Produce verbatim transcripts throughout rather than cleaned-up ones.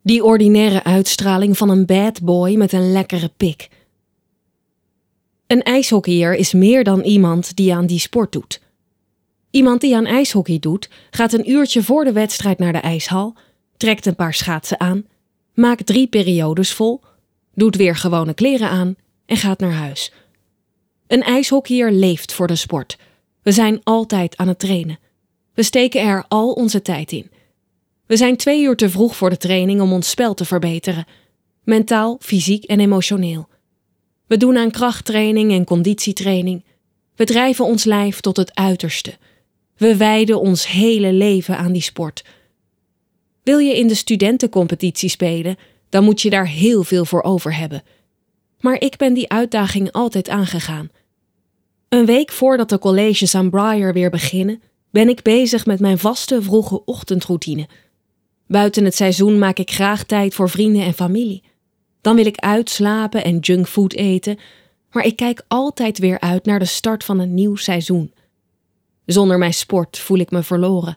Die ordinaire uitstraling van een bad boy met een lekkere pik. Een ijshockeyer is meer dan iemand die aan die sport doet. Iemand die aan ijshockey doet, gaat een uurtje voor de wedstrijd naar de ijshal, trekt een paar schaatsen aan, maakt drie periodes vol, doet weer gewone kleren aan en gaat naar huis. Een ijshockeyer leeft voor de sport. We zijn altijd aan het trainen. We steken er al onze tijd in. We zijn twee uur te vroeg voor de training om ons spel te verbeteren. Mentaal, fysiek en emotioneel. We doen aan krachttraining en conditietraining. We drijven ons lijf tot het uiterste. We wijden ons hele leven aan die sport. Wil je in de studentencompetitie spelen, dan moet je daar heel veel voor over hebben. Maar ik ben die uitdaging altijd aangegaan. Een week voordat de colleges aan Briar weer beginnen, ben ik bezig met mijn vaste vroege ochtendroutine. Buiten het seizoen maak ik graag tijd voor vrienden en familie. Dan wil ik uitslapen en junkfood eten, maar ik kijk altijd weer uit naar de start van een nieuw seizoen. Zonder mijn sport voel ik me verloren.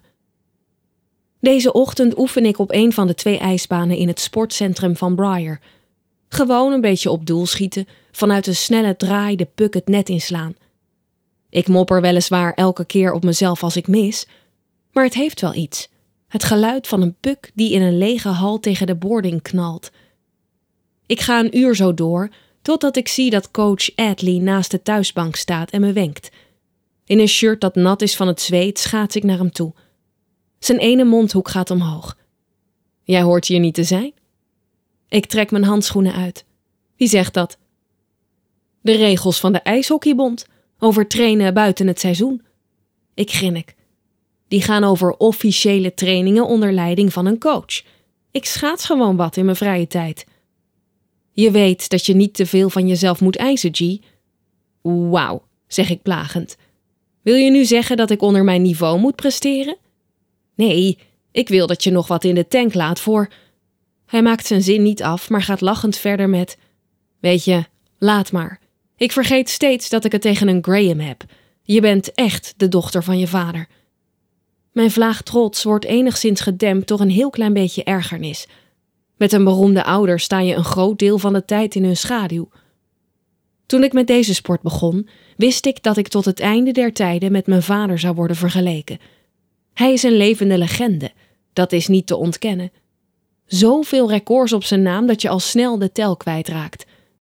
Deze ochtend oefen ik op een van de twee ijsbanen in het sportcentrum van Briar. Gewoon een beetje op doel schieten, vanuit een snelle draai de puck het net inslaan. Ik mopper weliswaar elke keer op mezelf als ik mis, maar het heeft wel iets. Het geluid van een puck die in een lege hal tegen de boarding knalt. Ik ga een uur zo door, totdat ik zie dat coach Adley naast de thuisbank staat en me wenkt. In een shirt dat nat is van het zweet schaats ik naar hem toe. Zijn ene mondhoek gaat omhoog. Jij hoort hier niet te zijn? Ik trek mijn handschoenen uit. Wie zegt dat? De regels van de ijshockeybond, over trainen buiten het seizoen. Ik grinnik. Die gaan over officiële trainingen onder leiding van een coach. Ik schaats gewoon wat in mijn vrije tijd. Je weet dat je niet te veel van jezelf moet eisen, G. Wauw, zeg ik plagend. Wil je nu zeggen dat ik onder mijn niveau moet presteren? Nee, ik wil dat je nog wat in de tank laat voor... Hij maakt zijn zin niet af, maar gaat lachend verder met... Weet je, laat maar. Ik vergeet steeds dat ik het tegen een Graham heb. Je bent echt de dochter van je vader. Mijn vlaag trots wordt enigszins gedempt door een heel klein beetje ergernis. Met een beroemde ouder sta je een groot deel van de tijd in hun schaduw. Toen ik met deze sport begon, wist ik dat ik tot het einde der tijden met mijn vader zou worden vergeleken. Hij is een levende legende, dat is niet te ontkennen. Zoveel records op zijn naam dat je al snel de tel kwijtraakt.